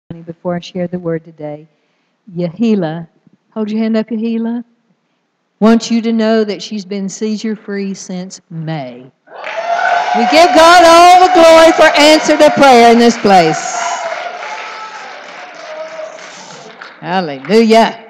Before I share the word today. Yahila, hold your hand up, Yahila. Wants you to know that she's been seizure-free since May. We give God all the glory for answer to prayer in this place. Hallelujah.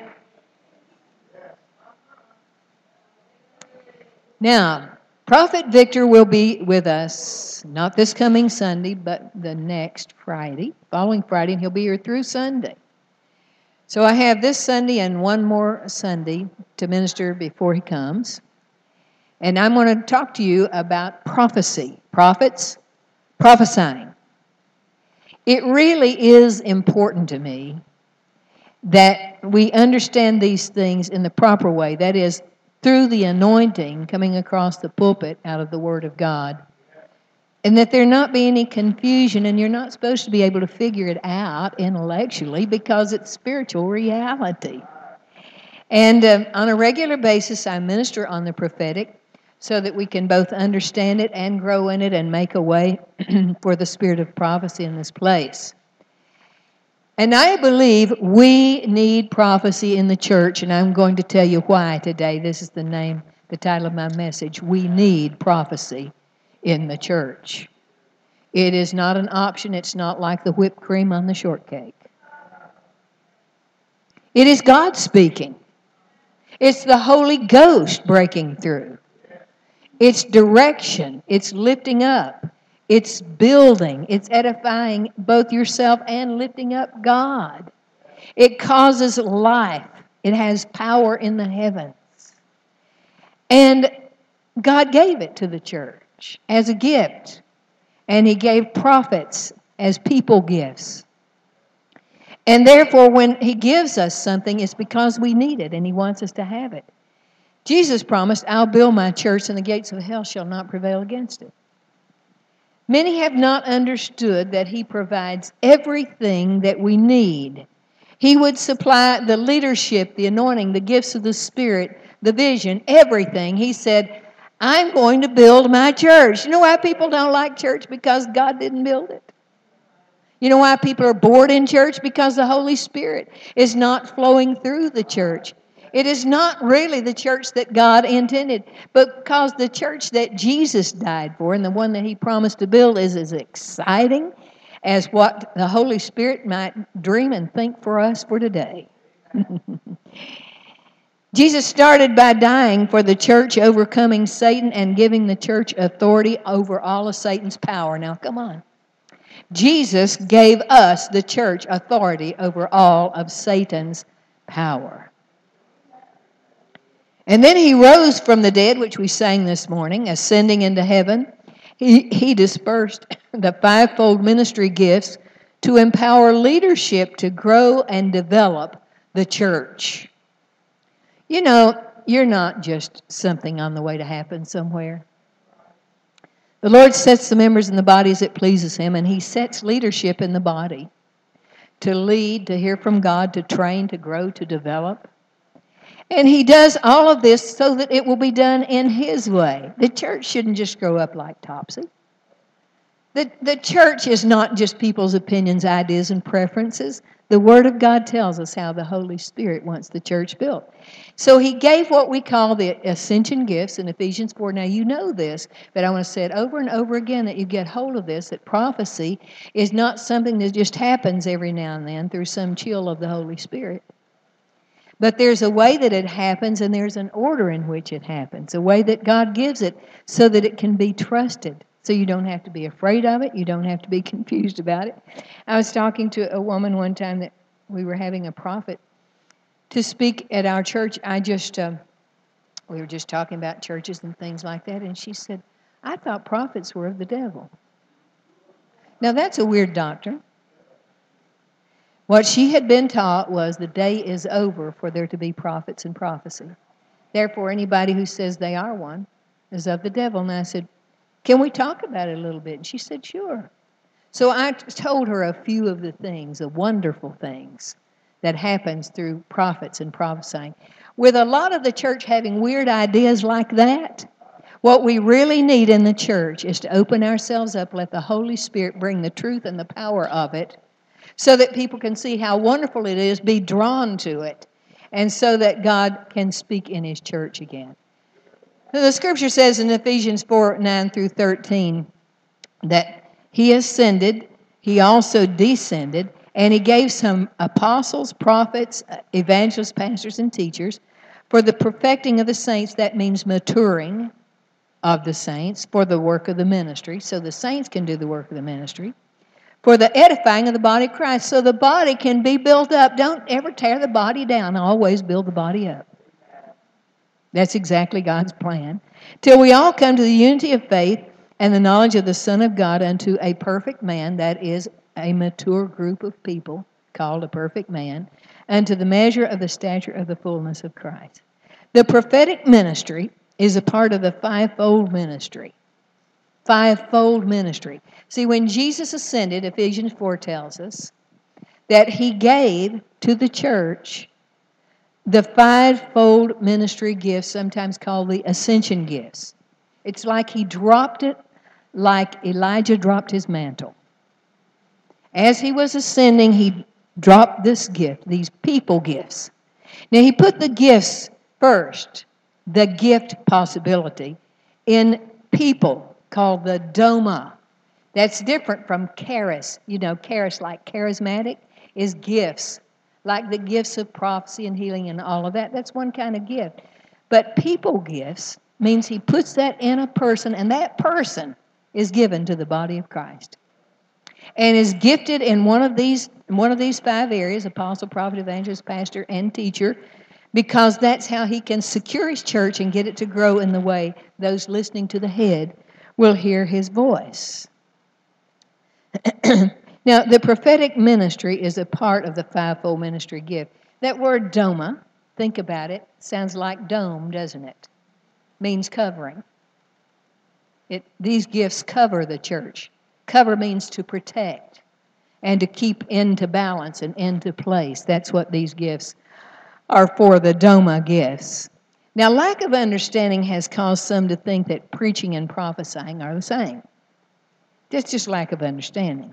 Now, Prophet Victor will be with us, not this coming Sunday, but the next Friday, following Friday, and he'll be here through Sunday. So I have this Sunday and one more Sunday to minister before he comes. And I'm going to talk to you about prophecy. Prophets, prophesying. It really is important to me that we understand these things in the proper way. That is, through the anointing coming across the pulpit out of the Word of God. And that there not be any confusion, and you're not supposed to be able to figure it out intellectually because it's spiritual reality. And on a regular basis, I minister on the prophetic so that we can both understand it and grow in it and make a way for the spirit of prophecy in this place. And I believe we need prophecy in the church, and I'm going to tell you why today. This is the title of my message. We need prophecy in the church. It is not an option. It's not like the whipped cream on the shortcake. It is God speaking. It's the Holy Ghost breaking through. It's direction. It's lifting up. It's building. It's edifying both yourself and lifting up God. It causes life. It has power in the heavens. And God gave it to the church as a gift. And He gave prophets as people gifts. And therefore, when He gives us something, it's because we need it and He wants us to have it. Jesus promised, I'll build my church and the gates of hell shall not prevail against it. Many have not understood that He provides everything that we need. He would supply the leadership, the anointing, the gifts of the Spirit, the vision, everything. He said, I'm going to build my church. You know why people don't like church? Because God didn't build it. You know why people are bored in church? Because the Holy Spirit is not flowing through the church. It is not really the church that God intended, but because the church that Jesus died for and the one that He promised to build is as exciting as what the Holy Spirit might dream and think for us for today. Jesus started by dying for the church, overcoming Satan and giving the church authority over all of Satan's power. Now, come on. Jesus gave us, the church, authority over all of Satan's power. And then He rose from the dead, which we sang this morning, ascending into heaven. He dispersed the fivefold ministry gifts to empower leadership to grow and develop the church. You know, you're not just something on the way to happen somewhere. The Lord sets the members in the body as it pleases Him, and He sets leadership in the body to lead, to hear from God, to train, to grow, to develop. And He does all of this so that it will be done in His way. The church shouldn't just grow up like Topsy. The church is not just people's opinions, ideas, and preferences. The Word of God tells us how the Holy Spirit wants the church built. So He gave what we call the ascension gifts in Ephesians 4. Now, you know this, but I want to say it over and over again that you get hold of this, that prophecy is not something that just happens every now and then through some chill of the Holy Spirit. But there's a way that it happens, and there's an order in which it happens, a way that God gives it so that it can be trusted. So you don't have to be afraid of it. You don't have to be confused about it. I was talking to a woman one time that we were having a prophet to speak at our church. We were just talking about churches and things like that, and she said, I thought prophets were of the devil. Now, that's a weird doctrine. What she had been taught was the day is over for there to be prophets and prophecy. Therefore, anybody who says they are one is of the devil. And I said, can we talk about it a little bit? And she said, sure. So I told her a few of the things, the wonderful things that happens through prophets and prophesying. With a lot of the church having weird ideas like that, what we really need in the church is to open ourselves up, let the Holy Spirit bring the truth and the power of it, so that people can see how wonderful it is, be drawn to it, and so that God can speak in His church again. The Scripture says in Ephesians 4:9-13 that He ascended, He also descended, and He gave some apostles, prophets, evangelists, pastors, and teachers for the perfecting of the saints. That means maturing of the saints for the work of the ministry, so the saints can do the work of the ministry, for the edifying of the body of Christ, so the body can be built up. Don't ever tear the body down. Always build the body up. That's exactly God's plan. Till we all come to the unity of faith and the knowledge of the Son of God, unto a perfect man, that is a mature group of people called a perfect man, unto the measure of the stature of the fullness of Christ. The prophetic ministry is a part of the fivefold ministry. Fivefold ministry. See, when Jesus ascended, Ephesians 4 tells us that He gave to the church the fivefold ministry gifts, sometimes called the ascension gifts. It's like He dropped it like Elijah dropped his mantle. As He was ascending, He dropped this gift, these people gifts. Now, He put the gifts first, the gift possibility, in people called the Doma. That's different from charis. You know, charis, like charismatic, is gifts, like the gifts of prophecy and healing and all of that. That's one kind of gift. But people gifts means He puts that in a person, and that person is given to the body of Christ and is gifted in one of these five areas: apostle, prophet, evangelist, pastor, and teacher, because that's how He can secure His church and get it to grow in the way those listening to the head will hear His voice. Now, the prophetic ministry is a part of the fivefold ministry gift. That word doma, think about it, sounds like dome, doesn't it? Means covering. These gifts cover the church. Cover means to protect and to keep into balance and into place. That's what these gifts are for, the Doma gifts. Now, lack of understanding has caused some to think that preaching and prophesying are the same. That's just lack of understanding.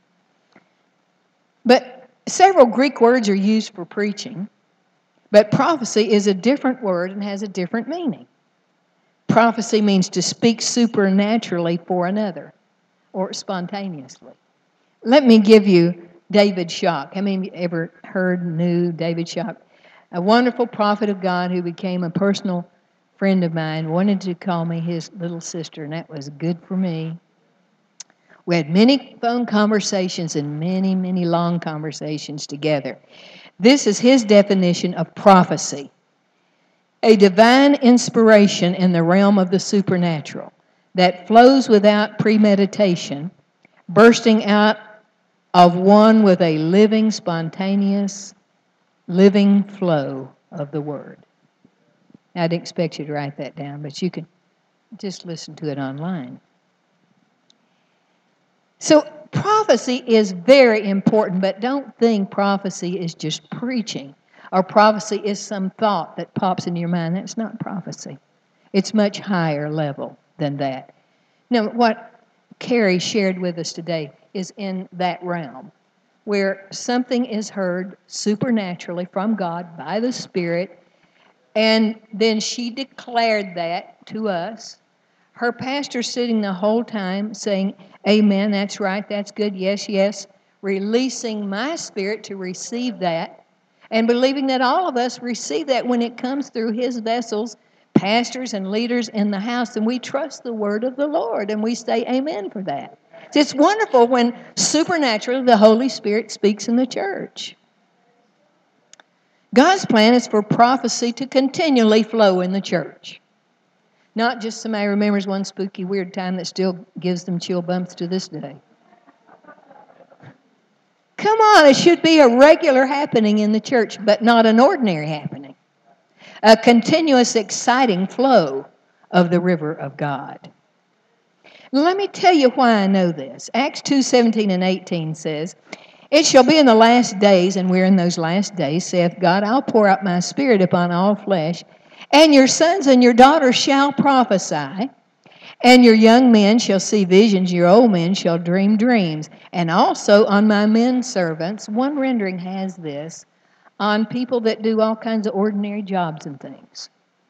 But several Greek words are used for preaching, but prophecy is a different word and has a different meaning. Prophecy means to speak supernaturally for another or spontaneously. Let me give you David Shock. How many of you ever knew David Shock? A wonderful prophet of God who became a personal friend of mine, wanted to call me his little sister, and that was good for me. We had many phone conversations and many, many long conversations together. This is his definition of prophecy: a divine inspiration in the realm of the supernatural that flows without premeditation, bursting out of one with a living, spontaneous, living flow of the Word. Now, I didn't expect you to write that down, but you can just listen to it online. So prophecy is very important, but don't think prophecy is just preaching, or prophecy is some thought that pops into your mind. That's not prophecy. It's much higher level than that. Now, what Carrie shared with us today is in that realm, where something is heard supernaturally from God by the Spirit, and then she declared that to us. Her pastor sitting the whole time saying, amen, that's right, that's good, yes, yes, releasing my spirit to receive that, and believing that all of us receive that when it comes through his vessels, pastors and leaders in the house, and we trust the word of the Lord, and we say amen for that. It's wonderful when supernaturally the Holy Spirit speaks in the church. God's plan is for prophecy to continually flow in the church. Not just somebody remembers one spooky, weird time that still gives them chill bumps to this day. Come on, it should be a regular happening in the church, but not an ordinary happening. A continuous, exciting flow of the river of God. Let me tell you why I know this. Acts 2:17 and 18 says, it shall be in the last days, and we're in those last days, saith God, I'll pour out my spirit upon all flesh, and your sons and your daughters shall prophesy, And your young men shall see visions, your old men shall dream dreams. And also on my men servants, one rendering has this, on people that do all kinds of ordinary jobs and things.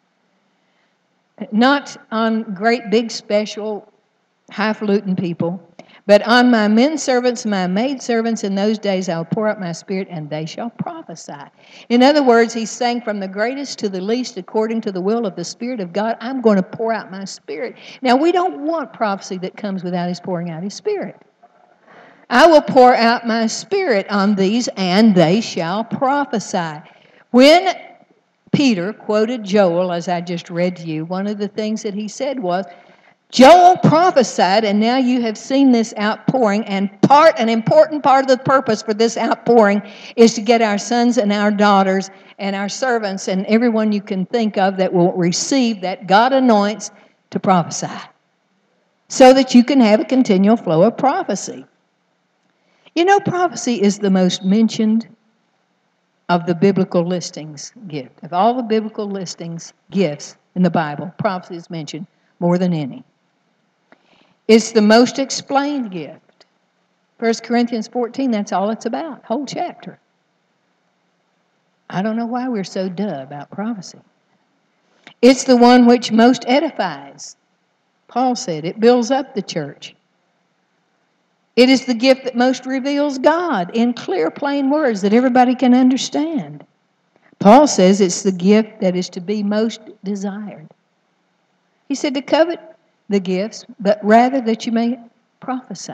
Not on great, big, special, highfalutin people, but on my men servants, my maid servants, in those days I'll pour out my spirit, and they shall prophesy. In other words, he's saying from the greatest to the least, according to the will of the Spirit of God, I'm going to pour out my spirit. Now, we don't want prophecy that comes without his pouring out his spirit. I will pour out my spirit on these, and they shall prophesy. When Peter quoted Joel, as I just read to you, one of the things that he said was, Joel prophesied, and now you have seen this outpouring, and an important part of the purpose for this outpouring is to get our sons and our daughters and our servants and everyone you can think of that will receive that God anoints to prophesy, so that you can have a continual flow of prophecy. You know, prophecy is the most mentioned of the biblical listings gift. Of all the biblical listings gifts in the Bible, prophecy is mentioned more than any. It's the most explained gift. 1 Corinthians 14, that's all it's about, whole chapter. I don't know why we're so duh about prophecy. It's the one which most edifies. Paul said it builds up the church. It is the gift that most reveals God in clear, plain words that everybody can understand. Paul says it's the gift that is to be most desired. He said to covet the gifts, but rather that you may prophesy.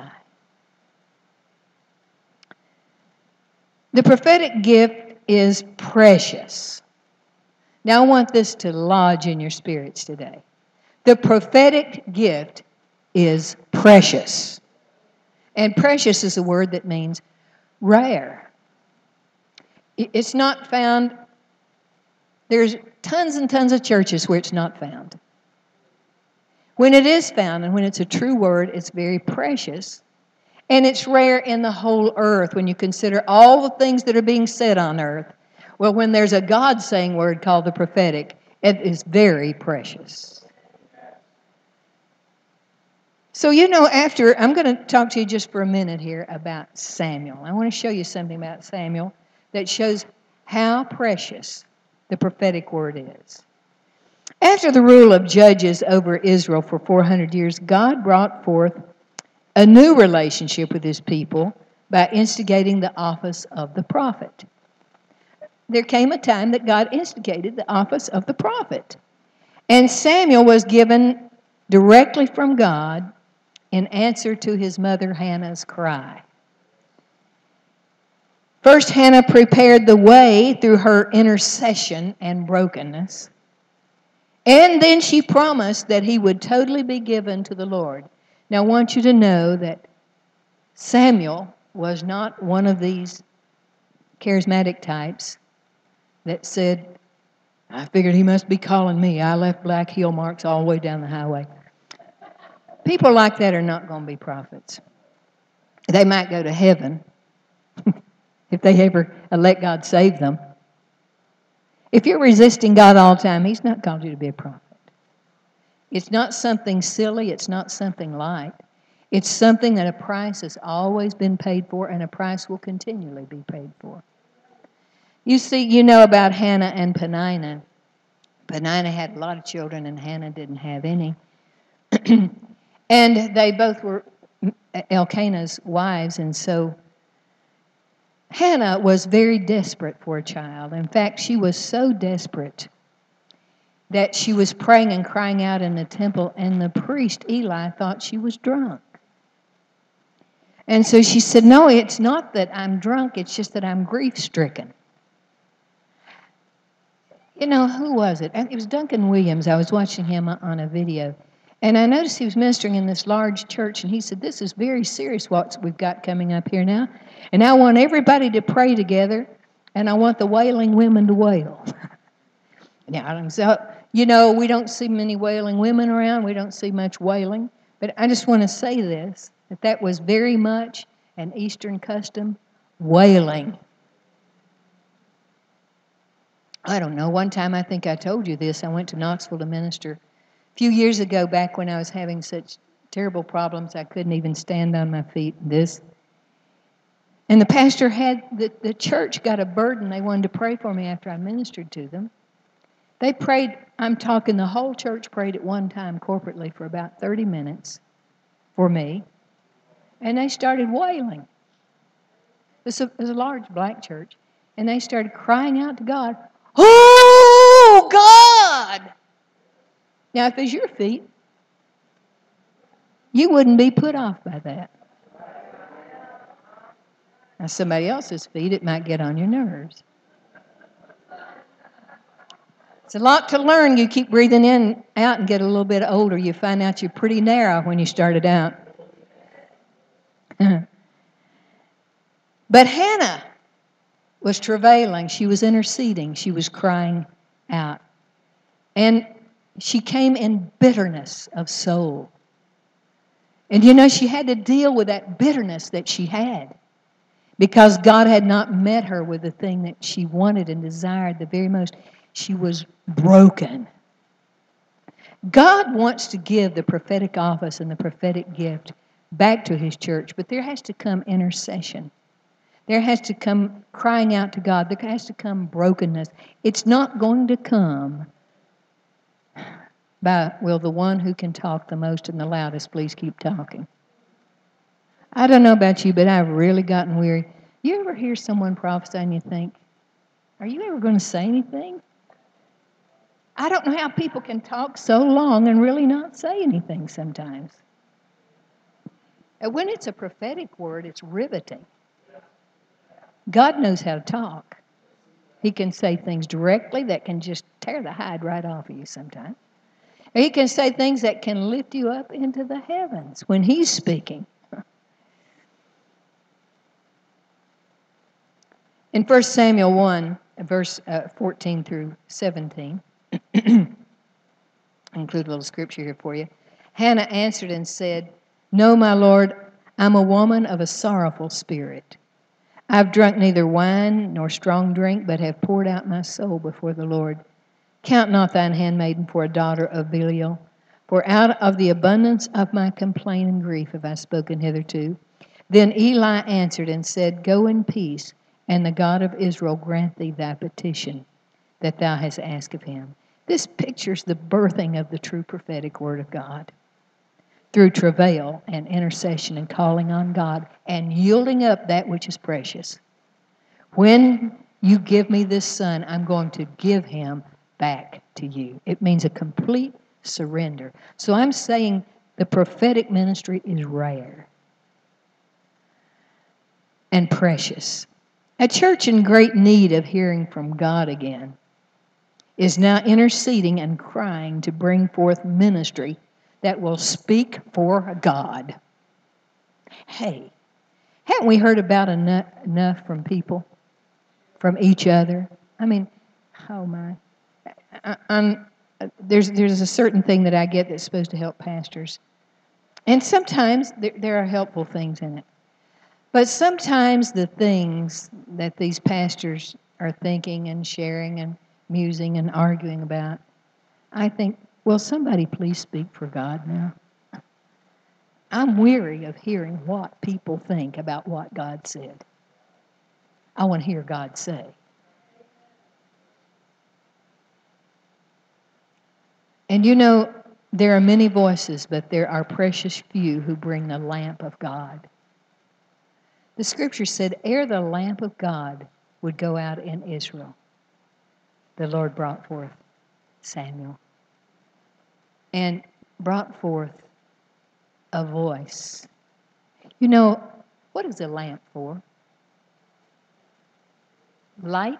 The prophetic gift is precious. Now I want this to lodge in your spirits today. The prophetic gift is precious. And precious is a word that means rare. It's not found. There's tons and tons of churches where it's not found. When it is found, and when it's a true word, it's very precious. And it's rare in the whole earth when you consider all the things that are being said on earth. Well, when there's a God-saying word called the prophetic, it is very precious. So, you know, I'm going to talk to you just for a minute here about Samuel. I want to show you something about Samuel that shows how precious the prophetic word is. After the rule of judges over Israel for 400 years, God brought forth a new relationship with his people by instigating the office of the prophet. There came a time that God instigated the office of the prophet. And Samuel was given directly from God in answer to his mother Hannah's cry. First, Hannah prepared the way through her intercession and brokenness. And then she promised that he would totally be given to the Lord. Now, I want you to know that Samuel was not one of these charismatic types that said, I figured he must be calling me. I left black heel marks all the way down the highway. People like that are not going to be prophets. They might go to heaven if they ever let God save them. If you're resisting God all the time, he's not called you to be a prophet. It's not something silly. It's not something light. It's something that a price has always been paid for, and a price will continually be paid for. You see, you know about Hannah and Peninnah. Peninnah had a lot of children, and Hannah didn't have any. And they both were Elkanah's wives, and so Hannah was very desperate for a child. In fact, she was so desperate that she was praying and crying out in the temple, and the priest, Eli, thought she was drunk. And so she said, no, it's not that I'm drunk, it's just that I'm grief-stricken. You know, who was it? It was Duncan Williams. I was watching him on a video. And I noticed he was ministering in this large church, and he said, this is very serious what we've got coming up here now. And I want everybody to pray together, and I want the wailing women to wail. Now, so, you know, we don't see many wailing women around. We don't see much wailing. But I just want to say this, that was very much an Eastern custom, wailing. I don't know. One time I think I told you this. I went to Knoxville to minister few years ago, back when I was having such terrible problems, I couldn't even stand on my feet. And the pastor had, the church got a burden. They wanted to pray for me after I ministered to them. They prayed, I'm talking, the whole church prayed at one time corporately for about 30 minutes for me. And they started wailing. It was a large black church. And they started crying out to God, "Oh, God!" Now, if it's your feet, you wouldn't be put off by that. Now, somebody else's feet, it might get on your nerves. It's a lot to learn. You keep breathing in, out, and get a little bit older. You find out you're pretty narrow when you started out. But Hannah was travailing. She was interceding. She was crying out. And she came in bitterness of soul. And you know, she had to deal with that bitterness that she had because God had not met her with the thing that she wanted and desired the very most. She was broken. God wants to give the prophetic office and the prophetic gift back to His church, but there has to come intercession. There has to come crying out to God. There has to come brokenness. It's not going to come by, will the one who can talk the most and the loudest please keep talking. I don't know about you, but I've really gotten weary. You ever hear someone prophesy and you think, are you ever going to say anything? I don't know how people can talk so long and really not say anything sometimes. And when it's a prophetic word, it's riveting. God knows how to talk. He can say things directly that can just tear the hide right off of you sometimes. Or He can say things that can lift you up into the heavens when He's speaking. In 1 Samuel 1, verse 14 through 17, I'll include a little scripture here for you. Hannah answered and said, "No, my Lord, I'm a woman of a sorrowful spirit. I've drunk neither wine nor strong drink, but have poured out my soul before the Lord. Count not thine handmaiden for a daughter of Belial, for out of the abundance of my complaint and grief have I spoken hitherto." Then Eli answered and said, "Go in peace, and the God of Israel grant thee thy petition that thou hast asked of Him." This pictures the birthing of the true prophetic word of God through travail and intercession and calling on God and yielding up that which is precious. When you give me this son, I'm going to give him back to you. It means a complete surrender. So I'm saying the prophetic ministry is rare and precious. A church in great need of hearing from God again is now interceding and crying to bring forth ministry that will speak for God. Hey, haven't we heard about enough from people, from each other? I mean, oh my. There's a certain thing that I get that's supposed to help pastors. And sometimes there are helpful things in it. But sometimes the things that these pastors are thinking and sharing and musing and arguing about, I think, will somebody please speak for God now? I'm weary of hearing what people think about what God said. I want to hear God say. And you know, there are many voices, but there are precious few who bring the lamp of God. The scripture said, ere the lamp of God would go out in Israel, the Lord brought forth Samuel and brought forth a voice. You know, what is a lamp for? Light.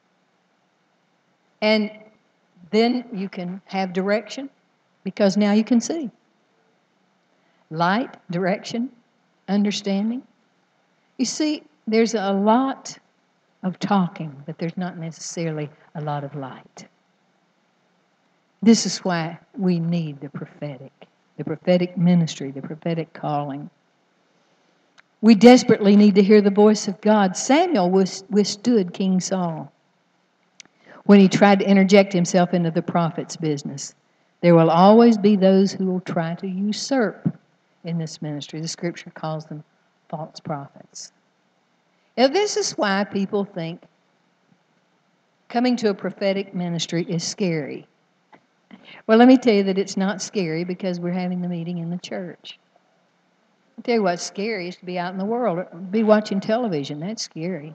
And then you can have direction because now you can see. Light, direction, understanding. You see, there's a lot of talking, but there's not necessarily a lot of light. This is why we need the prophetic ministry, the prophetic calling. We desperately need to hear the voice of God. Samuel withstood King Saul when he tried to interject himself into the prophet's business. There will always be those who will try to usurp in this ministry. The Scripture calls them false prophets. Now, this is why people think coming to a prophetic ministry is scary. Well, let me tell you that it's not scary because we're having the meeting in the church. I'll tell you what's scary is to be out in the world, be watching television. That's scary.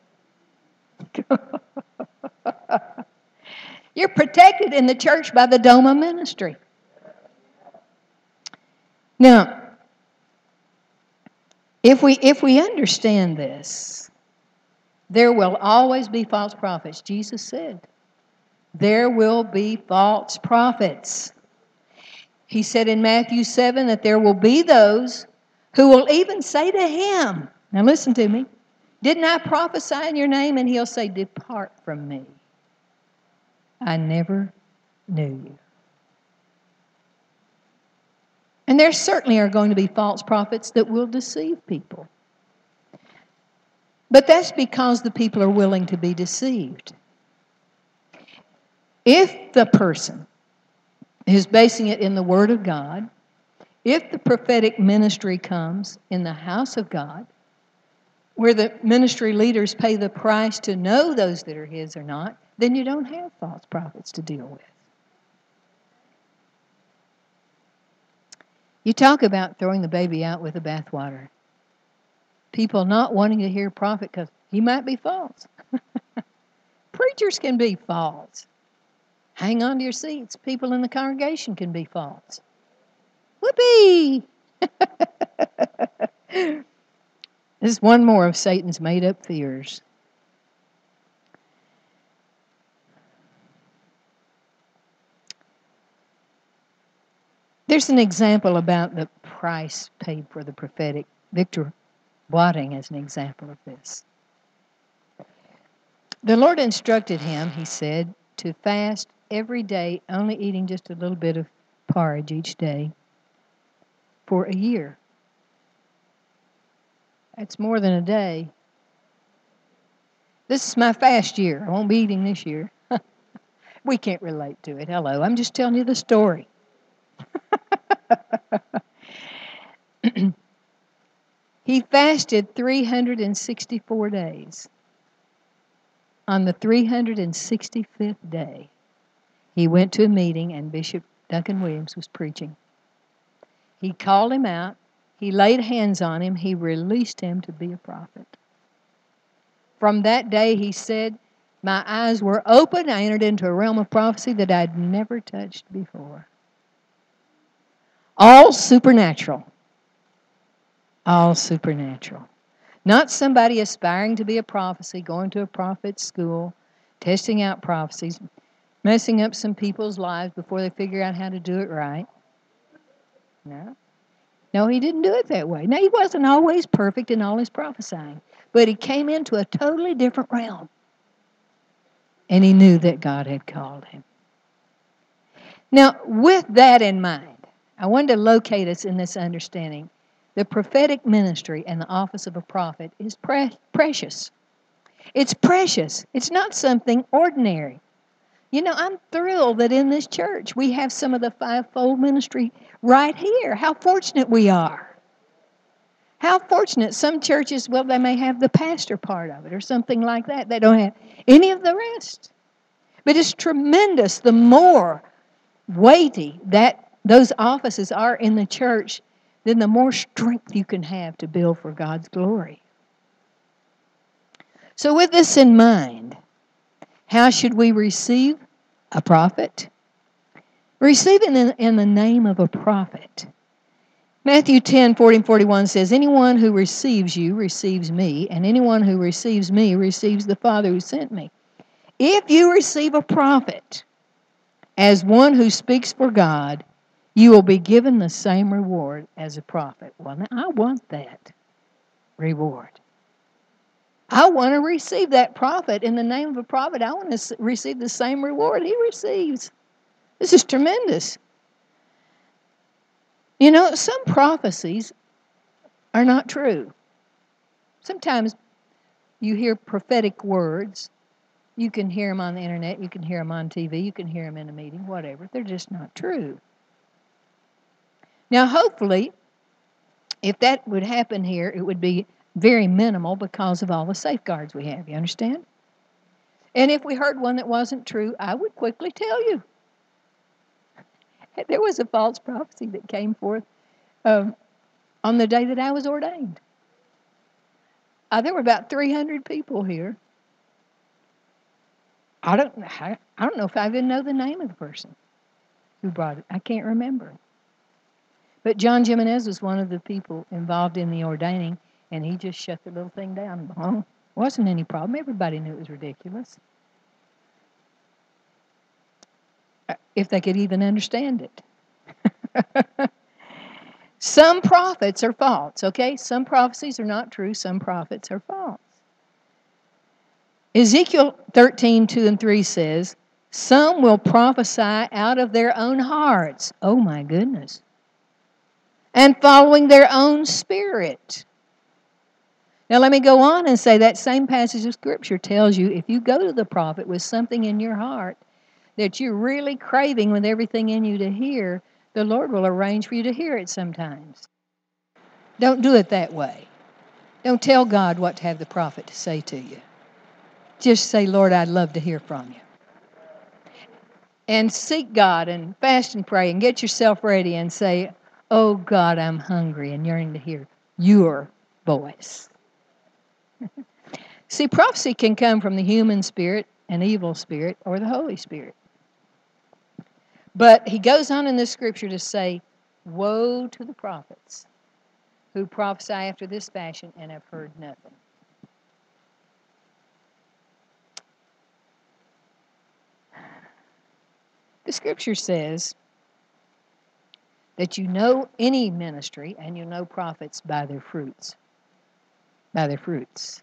You're protected in the church by the Doma ministry. Now, if we understand this, there will always be false prophets. Jesus said, there will be false prophets. He said in Matthew 7 that there will be those who will even say to him, now listen to me, didn't I prophesy in your name? And he'll say, depart from me. I never knew you. And there certainly are going to be false prophets that will deceive people. But that's because the people are willing to be deceived. If the person is basing it in the Word of God, if the prophetic ministry comes in the house of God, where the ministry leaders pay the price to know those that are His or not, then you don't have false prophets to deal with. You talk about throwing the baby out with the bathwater. People not wanting to hear a prophet because he might be false. Preachers can be false. Hang on to your seats. People in the congregation can be false. Whoopee! This is one more of Satan's made-up fears. There's an example about the price paid for the prophetic. Victor Boating is an example of this. The Lord instructed him, he said, to fast every day, only eating just a little bit of porridge each day for a year. That's more than a day. This is my fast year. I won't be eating this year. We can't relate to it. Hello, I'm just telling you the story. He fasted 364 days. On the 365th day, he went to a meeting and Bishop Duncan Williams was preaching. He called him out. He laid hands on him. He released him to be a prophet. From that day, he said, my eyes were open. I entered into a realm of prophecy that I'd never touched before. All supernatural. All supernatural. Not somebody aspiring to be a prophecy, going to a prophet's school, testing out prophecies, messing up some people's lives before they figure out how to do it right. No, he didn't do it that way. Now, he wasn't always perfect in all his prophesying, but he came into a totally different realm. And he knew that God had called him. Now, with that in mind, I wanted to locate us in this understanding. The prophetic ministry and the office of a prophet is precious. It's precious. It's not something ordinary. You know, I'm thrilled that in this church we have some of the fivefold ministry right here. How fortunate we are. How fortunate. Some churches, well, they may have the pastor part of it or something like that. They don't have any of the rest. But it's tremendous. The more weighty that those offices are in the church, then the more strength you can have to build for God's glory. So with this in mind, how should we receive a prophet? Receive it in the name of a prophet. Matthew 10:40-41 says, anyone who receives you receives me, and anyone who receives me receives the Father who sent me. If you receive a prophet as one who speaks for God, you will be given the same reward as a prophet. Well, now, I want that reward. I want to receive that prophet in the name of a prophet. I want to receive the same reward he receives. This is tremendous. You know, some prophecies are not true. Sometimes you hear prophetic words You can hear them on the internet, you can hear them on TV, you can hear them in a meeting, whatever. They're just not true. Now, hopefully, if that would happen here, it would be very minimal because of all the safeguards we have. You understand? And if we heard one that wasn't true, I would quickly tell you. There was a false prophecy that came forth on the day that I was ordained. There were about 300 people here. I don't know if I even know the name of the person who brought it. I can't remember. But John Jimenez was one of the people involved in the ordaining, and he just shut the little thing down. Well, wasn't any problem. Everybody knew it was ridiculous. If they could even understand it. Some prophets are false, okay? Some prophecies are not true. Some prophets are false. Ezekiel 13:2-3 says, some will prophesy out of their own hearts. Oh, my goodness. And following their own spirit. Now, let me go on and say that same passage of Scripture tells you if you go to the prophet with something in your heart that you're really craving with everything in you to hear, the Lord will arrange for you to hear it sometimes. Don't do it that way. Don't tell God what to have the prophet to say to you. Just say, Lord, I'd love to hear from you. And seek God and fast and pray and get yourself ready and say, oh, God, I'm hungry and yearning to hear your voice. See, prophecy can come from the human spirit, an evil spirit, or the Holy Spirit. But he goes on in this scripture to say, woe to the prophets who prophesy after this fashion and have heard nothing. The scripture says that you know any ministry and you know prophets by their fruits. By their fruits.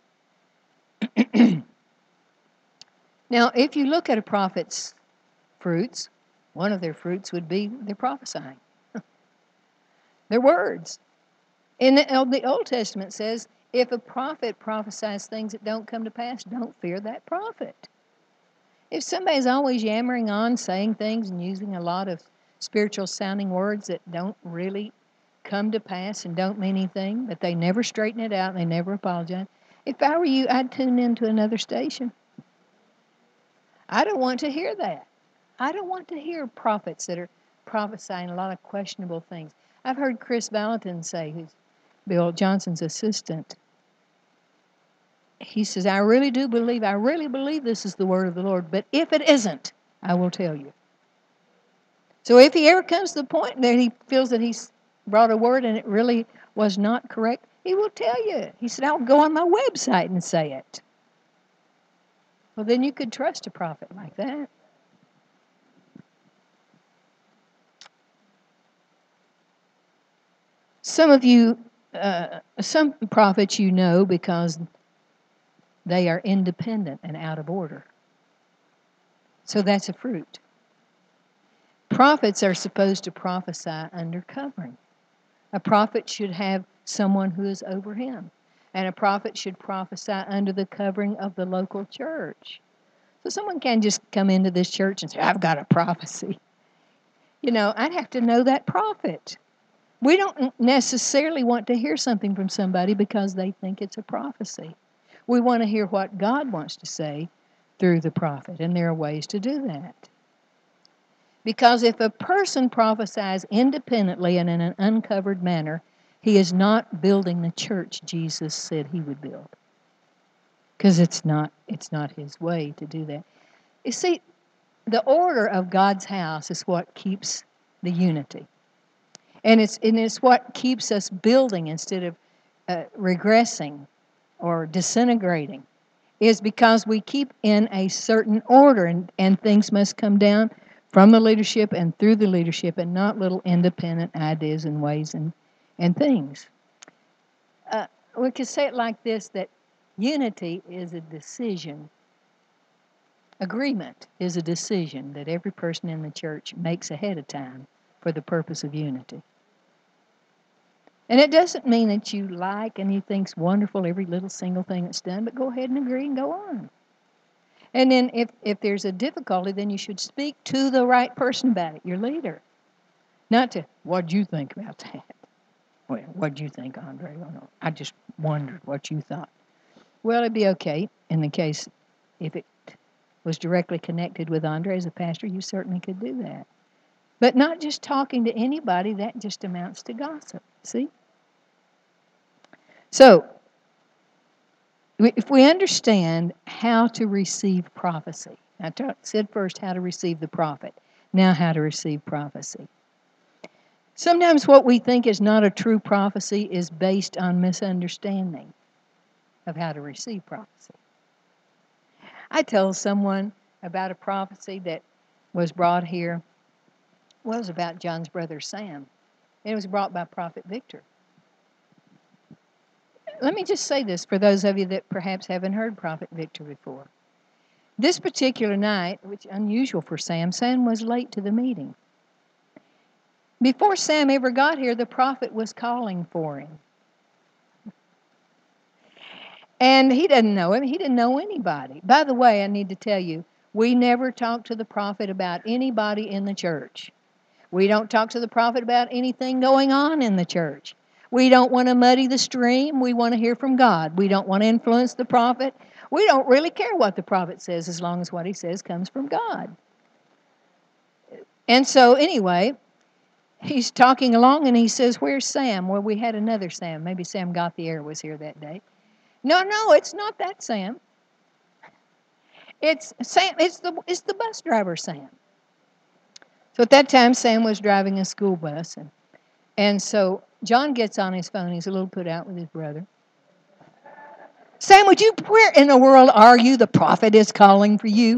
Now, if you look at a prophet's fruits, one of their fruits would be their prophesying. Their words. In the Old Testament says, if a prophet prophesies things that don't come to pass, don't fear that prophet. If somebody's always yammering on, saying things and using a lot of spiritual sounding words that don't really come to pass and don't mean anything, but they never straighten it out and they never apologize, if I were you, I'd tune into another station. I don't want to hear that. I don't want to hear prophets that are prophesying a lot of questionable things. I've heard Chris Valentin say, who's Bill Johnson's assistant, he says, I really believe this is the word of the Lord, but if it isn't, I will tell you. So if he ever comes to the point that he feels that he's brought a word and it really was not correct, he will tell you. He said, I'll go on my website and say it. Well, then you could trust a prophet like that. Some of you, some prophets you know because they are independent and out of order. So that's a fruit. Prophets are supposed to prophesy under covering. A prophet should have someone who is over him. And a prophet should prophesy under the covering of the local church. So someone can't just come into this church and say, I've got a prophecy. You know, I'd have to know that prophet. We don't necessarily want to hear something from somebody because they think it's a prophecy. We want to hear what God wants to say through the prophet, and there are ways to do that. Because if a person prophesies independently and in an uncovered manner, he is not building the church Jesus said he would build. Because it's not his way to do that. You see, the order of God's house is what keeps the unity. And it's what keeps us building instead of regressing or disintegrating, is because we keep in a certain order, and things must come down from the leadership and through the leadership, and not little independent ideas and ways and things. We could say it like this, that unity is a decision. Agreement is a decision that every person in the church makes ahead of time for the purpose of unity. And it doesn't mean that you like and you think's wonderful every little single thing that's done, but go ahead and agree and go on. And then if there's a difficulty, then you should speak to the right person about it, your leader. Not to, what'd you think about that? Well, what'd you think, Andre? Well, no, I just wondered what you thought. Well, it'd be okay in the case if it was directly connected with Andre as a pastor, you certainly could do that. But not just talking to anybody, that just amounts to gossip, see? So, if we understand how to receive prophecy, I said first how to receive the prophet, now how to receive prophecy. Sometimes what we think is not a true prophecy is based on misunderstanding of how to receive prophecy. I told someone about a prophecy that was brought here. Well, it was about John's brother Sam. It was brought by Prophet Victor. Let me just say this for those of you that perhaps haven't heard Prophet Victor before. This particular night, which is unusual for Sam was late to the meeting. Before Sam ever got here, the prophet was calling for him. And he doesn't know him. He didn't know anybody. By the way, I need to tell you, we never talk to the prophet about anybody in the church. We don't talk to the prophet about anything going on in the church. We don't want to muddy the stream. We want to hear from God. We don't want to influence the prophet. We don't really care what the prophet says as long as what he says comes from God. And so anyway, he's talking along and he says, where's Sam? Well, we had another Sam. Maybe Sam Got the Air was here that day. No, it's not that Sam. It's Sam. It's the bus driver Sam. So at that time, Sam was driving a school bus, and so John gets on his phone. He's a little put out with his brother. Sam, where in the world are you? The prophet is calling for you.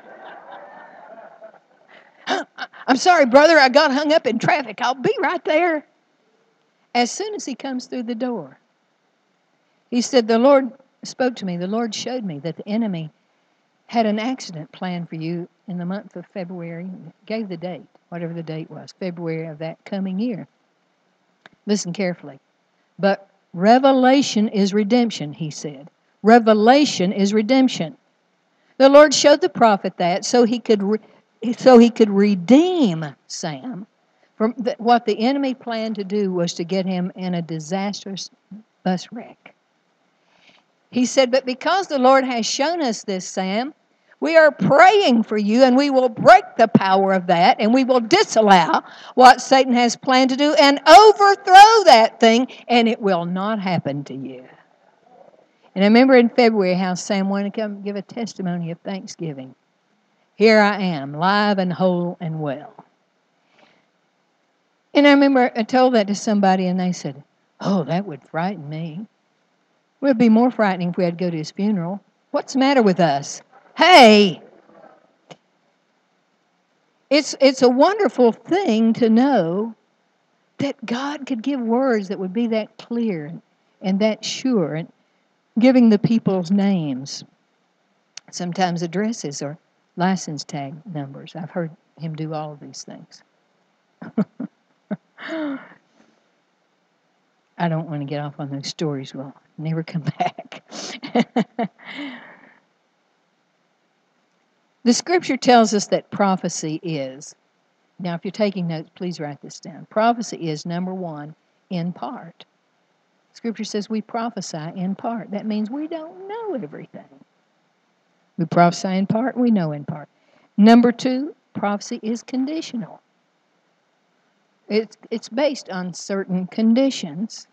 I'm sorry, brother, I got hung up in traffic. I'll be right there. As soon as he comes through the door, he said, the Lord spoke to me. The Lord showed me that the enemy had an accident planned for you in the month of February. Gave the date, whatever the date was, February of that coming year. Listen carefully. But revelation is redemption, he said. Revelation is redemption. The Lord showed the prophet that so he could redeem Sam from what the enemy planned to do was to get him in a disastrous bus wreck. He said, but because the Lord has shown us this, Sam, we are praying for you, and we will break the power of that, and we will disallow what Satan has planned to do and overthrow that thing, and it will not happen to you. And I remember in February how Sam wanted to come give a testimony of thanksgiving. Here I am, live and whole and well. And I remember I told that to somebody, and they said, oh, that would frighten me. It would be more frightening if we had to go to his funeral. What's the matter with us? Hey! It's a wonderful thing to know that God could give words that would be that clear and that sure, and giving the people's names, sometimes addresses or license tag numbers. I've heard him do all of these things. I don't want to get off on those stories. We'll never come back. The scripture tells us that prophecy is, now if you're taking notes, please write this down. Prophecy is, number one, in part. Scripture says we prophesy in part. That means we don't know everything. We prophesy in part, we know in part. Number two, prophecy is conditional. It's based on certain conditions.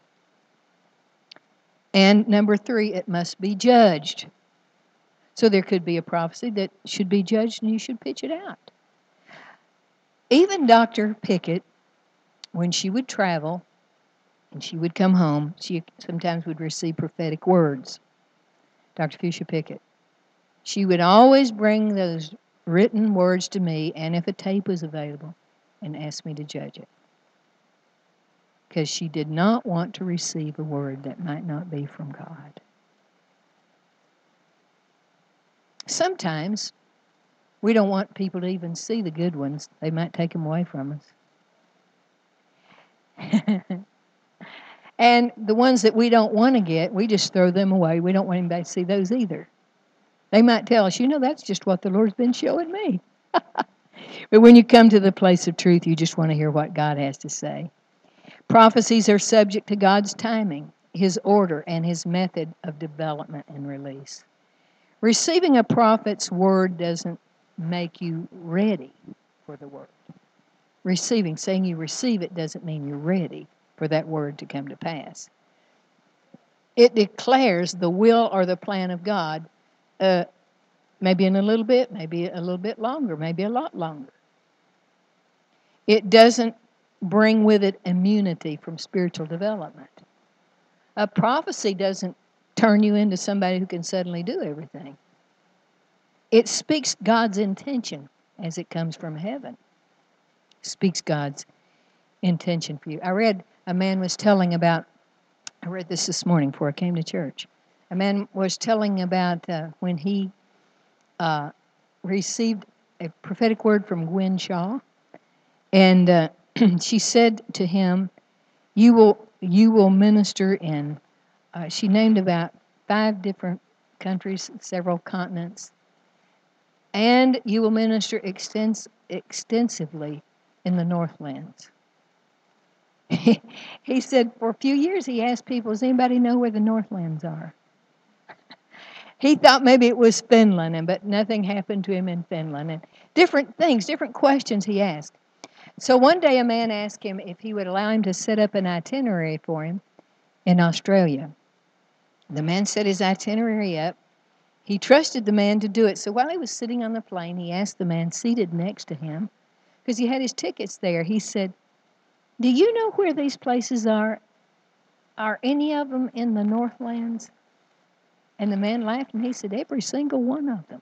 And number three, it must be judged. So there could be a prophecy that should be judged and you should pitch it out. Even Dr. Pickett, when she would travel and she would come home, she sometimes would receive prophetic words. Dr. Fuchsia Pickett. She would always bring those written words to me, and if a tape was available, and ask me to judge it. Because she did not want to receive a word that might not be from God. Sometimes we don't want people to even see the good ones. They might take them away from us. And the ones that we don't want to get, we just throw them away. We don't want anybody to see those either. They might tell us, that's just what the Lord's been showing me. But when you come to the place of truth, you just want to hear what God has to say. Prophecies are subject to God's timing, His order, and His method of development and release. Receiving a prophet's word doesn't make you ready for the word. Saying you receive it doesn't mean you're ready for that word to come to pass. It declares the will or the plan of God, maybe in a little bit, maybe a little bit longer, maybe a lot longer. It doesn't bring with it immunity from spiritual development. A prophecy doesn't turn you into somebody who can suddenly do everything. It speaks God's intention as it comes from heaven. It speaks God's intention for you. I read this morning before I came to church. A man was telling about when he received a prophetic word from Gwen Shaw, and she said to him, "You will minister in." She named about 5 different countries, several continents, and you will minister extensively in the Northlands. He said for a few years he asked people, does anybody know where the Northlands are? He thought maybe it was Finland, but nothing happened to him in Finland. And different things, different questions he asked. So one day a man asked him if he would allow him to set up an itinerary for him in Australia. The man set his itinerary up. He trusted the man to do it. So while he was sitting on the plane, he asked the man seated next to him, because he had his tickets there, he said, "Do you know where these places are? Are any of them in the Northlands?" And the man laughed and he said, "Every single one of them."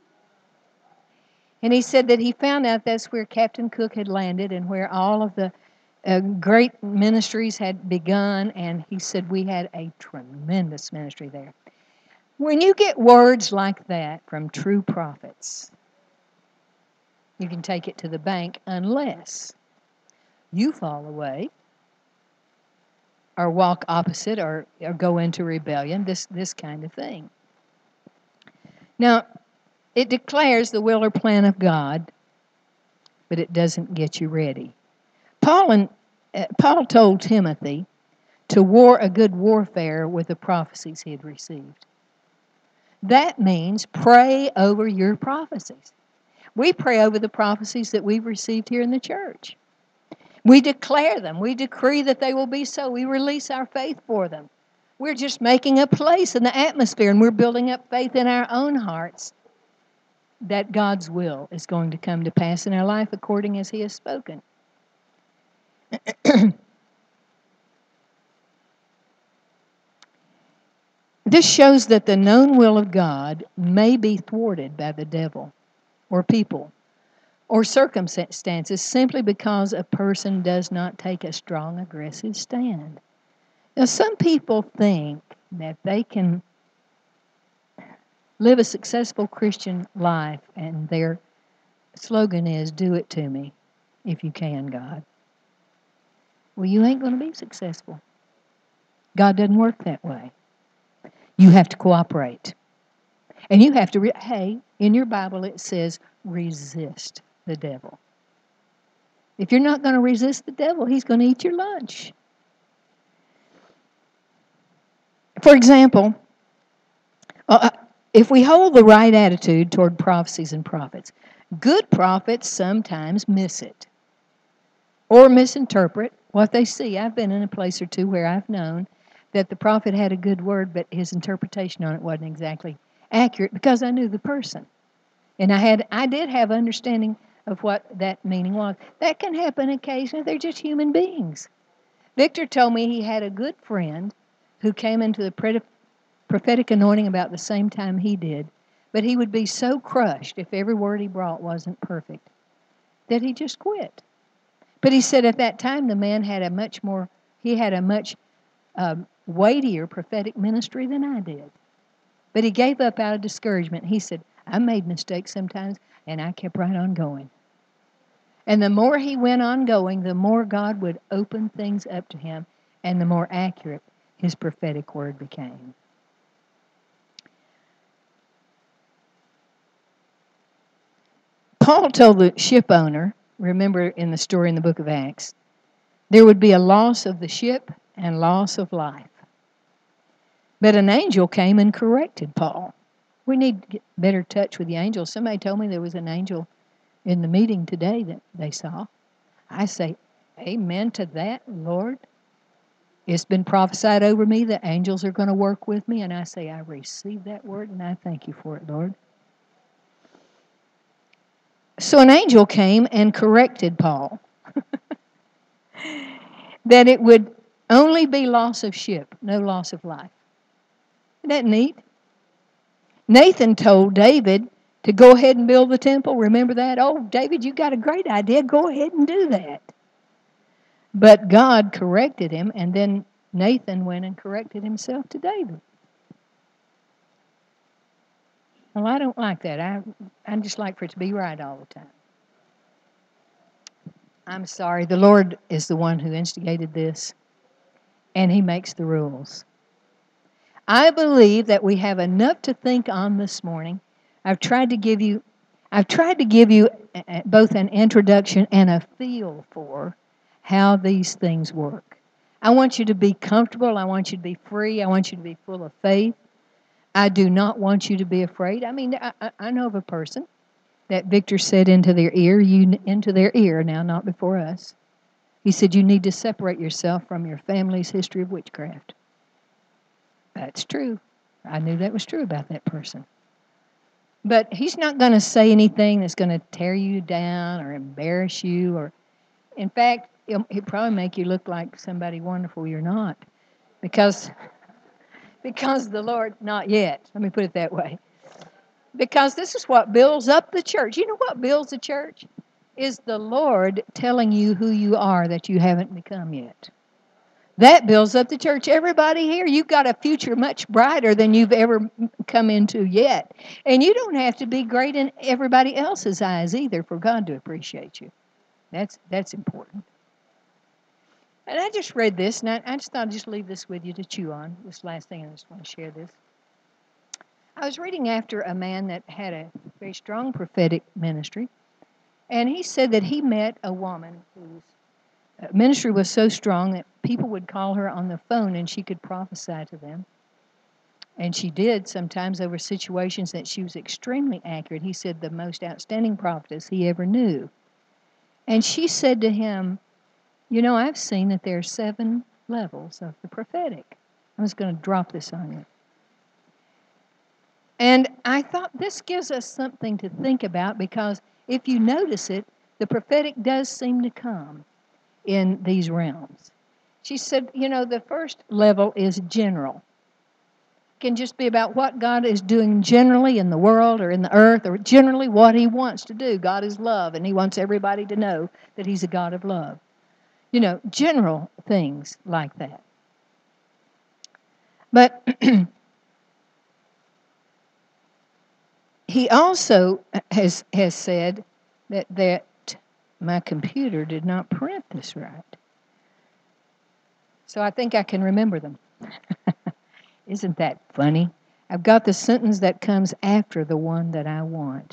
And he said that he found out that's where Captain Cook had landed and where all of the great ministries had begun. And he said we had a tremendous ministry there. When you get words like that from true prophets, you can take it to the bank unless you fall away or walk opposite or go into rebellion, this kind of thing. Now, it declares the will or plan of God, but it doesn't get you ready. Paul told Timothy to war a good warfare with the prophecies he had received. That means pray over your prophecies. We pray over the prophecies that we've received here in the church. We declare them. We decree that they will be so. We release our faith for them. We're just making a place in the atmosphere, and we're building up faith in our own hearts that God's will is going to come to pass in our life according as He has spoken. This shows that the known will of God may be thwarted by the devil or people or circumstances simply because a person does not take a strong, aggressive stand. Now, some people think that they can live a successful Christian life, and their slogan is, "Do it to me if you can, God." Well, you ain't going to be successful. God doesn't work that way. You have to cooperate. And you have to, in your Bible it says, resist the devil. If you're not going to resist the devil, he's going to eat your lunch. For example, if we hold the right attitude toward prophecies and prophets, good prophets sometimes miss it or misinterpret what they see. I've been in a place or two where I've known that the prophet had a good word, but his interpretation on it wasn't exactly accurate because I knew the person. And I did have understanding of what that meaning was. That can happen occasionally. They're just human beings. Victor told me he had a good friend who came into the prophetic anointing about the same time he did, but he would be so crushed if every word he brought wasn't perfect that he just quit. But he said at that time the man had a much weightier prophetic ministry than I did. But he gave up out of discouragement. He said, "I made mistakes sometimes, and I kept right on going." And the more he went on going, the more God would open things up to him, and the more accurate his prophetic word became. Paul told the ship owner, remember in the story in the book of Acts, there would be a loss of the ship and loss of life. But an angel came and corrected Paul. We need to get better touch with the angels. Somebody told me there was an angel in the meeting today that they saw. I say, amen to that, Lord. It's been prophesied over me that angels are going to work with me, and I say, I receive that word, and I thank you for it, Lord. So an angel came and corrected Paul that it would only be loss of ship, no loss of life. Isn't that neat? Nathan told David to go ahead and build the temple. Remember that? Oh, David, you got a great idea. Go ahead and do that. But God corrected him, and then Nathan went and corrected himself to David. Well, I don't like that. I just like for it to be right all the time. I'm sorry. The Lord is the one who instigated this, and He makes the rules. I believe that we have enough to think on this morning. I've tried to give you both an introduction and a feel for how these things work. I want you to be comfortable. I want you to be free. I want you to be full of faith. I do not want you to be afraid. I mean, I know of a person that Victor said into their ear, now, not before us. He said, you need to separate yourself from your family's history of witchcraft. That's true. I knew that was true about that person. But he's not going to say anything that's going to tear you down or embarrass you. Or, in fact, he'll probably make you look like somebody wonderful you're not. Because the Lord, not yet. Let me put it that way. Because this is what builds up the church. You know what builds the church? Is the Lord telling you who you are that you haven't become yet. That builds up the church. Everybody here, you've got a future much brighter than you've ever come into yet. And you don't have to be great in everybody else's eyes either for God to appreciate you. That's important. And I just read this, and I just thought I'd just leave this with you to chew on. This last thing, I just want to share this. I was reading after a man that had a very strong prophetic ministry, and he said that he met a woman whose ministry was so strong that people would call her on the phone and she could prophesy to them. And she did sometimes over situations that she was extremely accurate. He said the most outstanding prophetess he ever knew. And she said to him, you know, I've seen that there are 7 levels of the prophetic. I'm just going to drop this on you. And I thought this gives us something to think about, because if you notice it, the prophetic does seem to come in these realms. She said, you know, the first level is general. It can just be about what God is doing generally in the world or in the earth, or generally what He wants to do. God is love, and He wants everybody to know that He's a God of love. You know, general things like that. But he also has said that my computer did not print this right. So I think I can remember them. Isn't that funny? I've got the sentence that comes after the one that I want.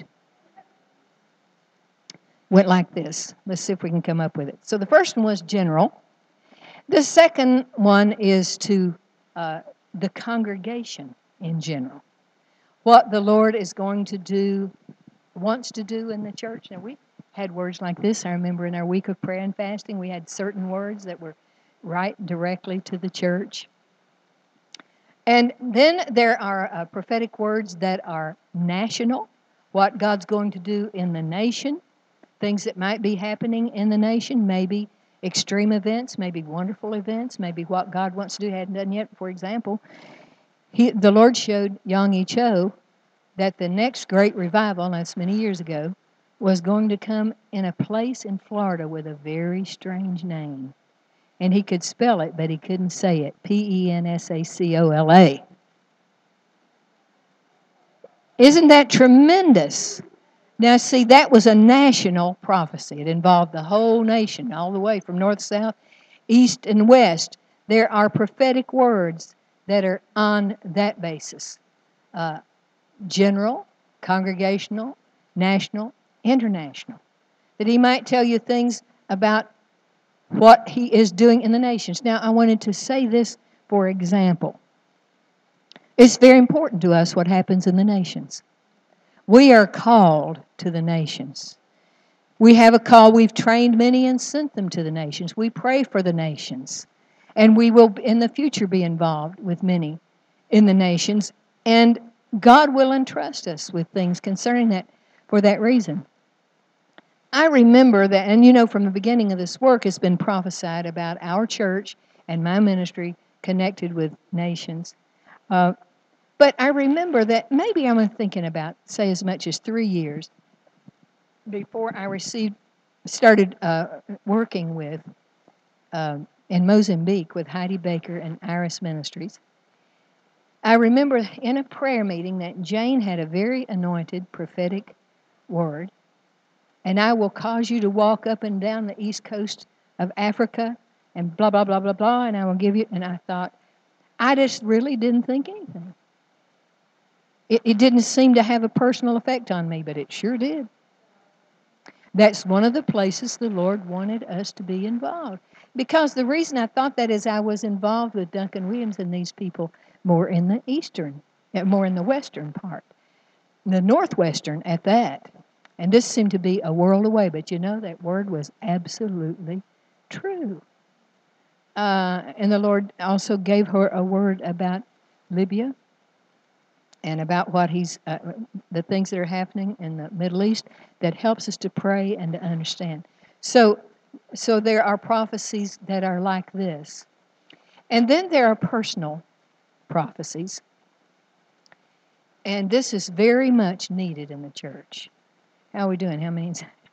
Went like this. Let's see if we can come up with it. So the first one was general. The second one is to the congregation in general. What the Lord is going to do, wants to do in the church. Now, we had words like this. I remember in our week of prayer and fasting, we had certain words that were right directly to the church. And then there are prophetic words that are national, what God's going to do in the nation, things that might be happening in the nation, maybe extreme events, maybe wonderful events, maybe what God wants to do, hadn't done yet. For example, the Lord showed Yonggi Cho that the next great revival, and that's many years ago, was going to come in a place in Florida with a very strange name. And he could spell it, but he couldn't say it. Pensacola. Isn't that tremendous? Now, see, that was a national prophecy. It involved the whole nation, all the way from north, south, east, and west. There are prophetic words that are on that basis. General, congregational, national, international, that he might tell you things about what he is doing in the nations. Now, I wanted to say this for example. It's very important to us what happens in the nations. We are called to the nations. We have a call. We've trained many and sent them to the nations. We pray for the nations. And we will in the future be involved with many in the nations. And God will entrust us with things concerning that for that reason. I remember that, and you know, from the beginning of this work, it's been prophesied about our church and my ministry connected with nations. But I remember that maybe I'm thinking about, say, as much as 3 years before I started working with in Mozambique with Heidi Baker and Iris Ministries. I remember in a prayer meeting that Jane had a very anointed prophetic word, and I will cause you to walk up and down the east coast of Africa and blah, blah, blah, blah, blah, and I will give you, and I thought, I just really didn't think anything. It didn't seem to have a personal effect on me, but it sure did. That's one of the places the Lord wanted us to be involved. Because the reason I thought that is I was involved with Duncan Williams and these people more in the western part, the northwestern at that. And this seemed to be a world away, but you know that word was absolutely true. And the Lord also gave her a word about Libya and about what the things that are happening in the Middle East that helps us to pray and to understand. So there are prophecies that are like this. And then there are personal prophecies. And this is very much needed in the church. How are we doing? How many?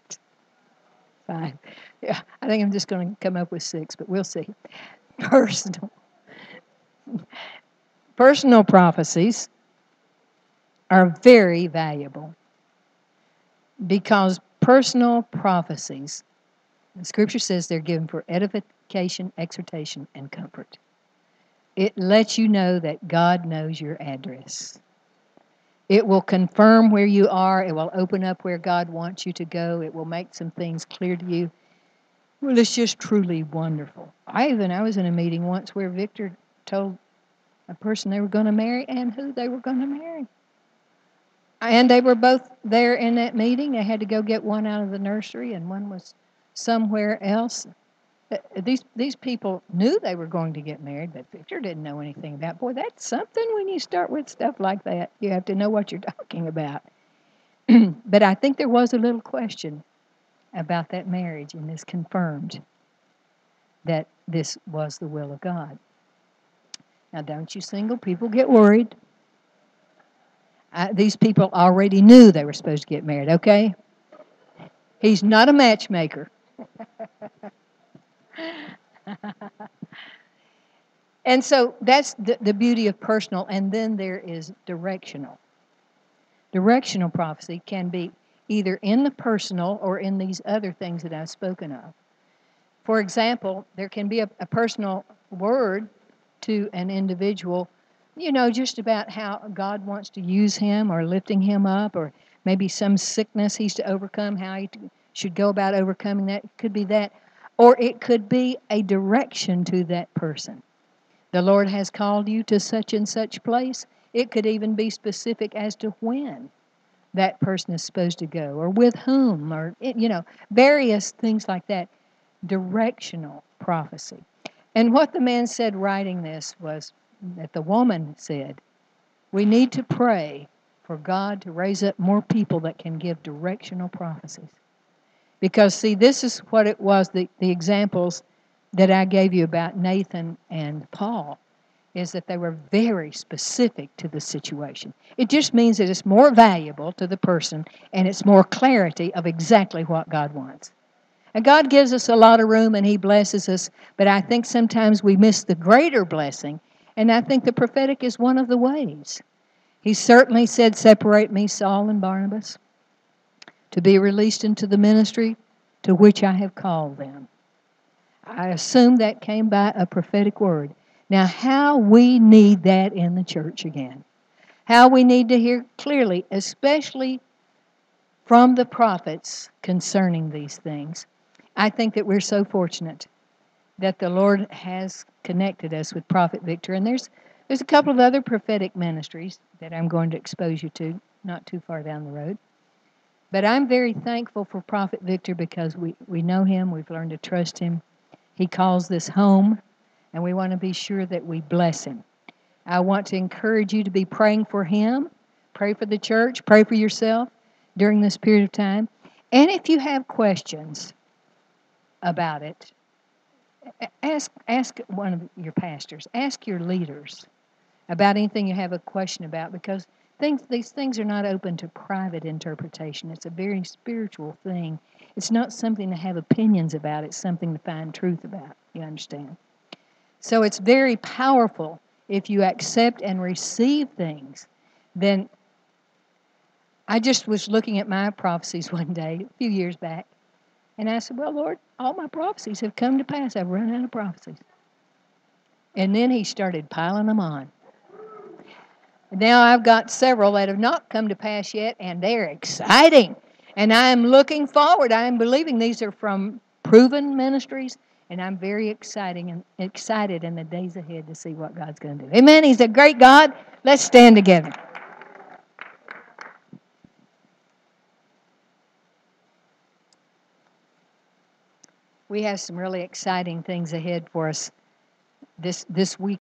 5. Yeah, I think I'm just going to come up with 6, but we'll see. Personal prophecies are very valuable because personal prophecies, the Scripture says they're given for edification, exhortation, and comfort. It lets you know that God knows your address. It will confirm where you are. It will open up where God wants you to go. It will make some things clear to you. Well, it's just truly wonderful. I was in a meeting once where Victor told a person they were going to marry and who they were going to marry. And they were both there in that meeting. They had to go get one out of the nursery, and one was somewhere else. These people knew they were going to get married, but Victor didn't know anything about. Boy, that's something when you start with stuff like that. You have to know what you're talking about. But I think there was a little question about that marriage, and this confirmed that this was the will of God. Now, don't you single people get worried. These people already knew they were supposed to get married, okay? He's not a matchmaker. And so that's the beauty of personal, and then there is directional. Directional prophecy can be either in the personal or in these other things that I've spoken of. For example, there can be a personal word to an individual, just about how God wants to use him or lifting him up, or maybe some sickness he's to overcome, how he should go about overcoming that. It could be that. Or it could be a direction to that person. The Lord has called you to such and such place. It could even be specific as to when that person is supposed to go, or with whom, or, various things like that. Directional prophecy. And what the man said writing this was that the woman said, we need to pray for God to raise up more people that can give directional prophecies. Because, see, this is what it was, the examples that I gave you about Nathan and Paul, is that they were very specific to the situation. It just means that it's more valuable to the person, and it's more clarity of exactly what God wants. And God gives us a lot of room, and He blesses us, but I think sometimes we miss the greater blessing, and I think the prophetic is one of the ways. He certainly said, separate me, Saul and Barnabas, to be released into the ministry to which I have called them. I assume that came by a prophetic word. Now, how we need that in the church again. How we need to hear clearly, especially from the prophets concerning these things. I think that we're so fortunate that the Lord has connected us with Prophet Victor. And there's a couple of other prophetic ministries that I'm going to expose you to not too far down the road. But I'm very thankful for Prophet Victor because we know him, we've learned to trust him. He calls this home, and we want to be sure that we bless him. I want to encourage you to be praying for him, pray for the church, pray for yourself during this period of time. And if you have questions about it, ask one of your pastors, ask your leaders about anything you have a question about, because these things are not open to private interpretation. It's a very spiritual thing. It's not something to have opinions about. It's something to find truth about. You understand? So it's very powerful if you accept and receive things. Then I just was looking at my prophecies one day, a few years back, and I said, well, Lord, all my prophecies have come to pass. I've run out of prophecies. And then he started piling them on. Now I've got several that have not come to pass yet, and they're exciting. And I am looking forward. I am believing these are from proven ministries, and I'm very excited in the days ahead to see what God's going to do. Amen. He's a great God. Let's stand together. We have some really exciting things ahead for us this week.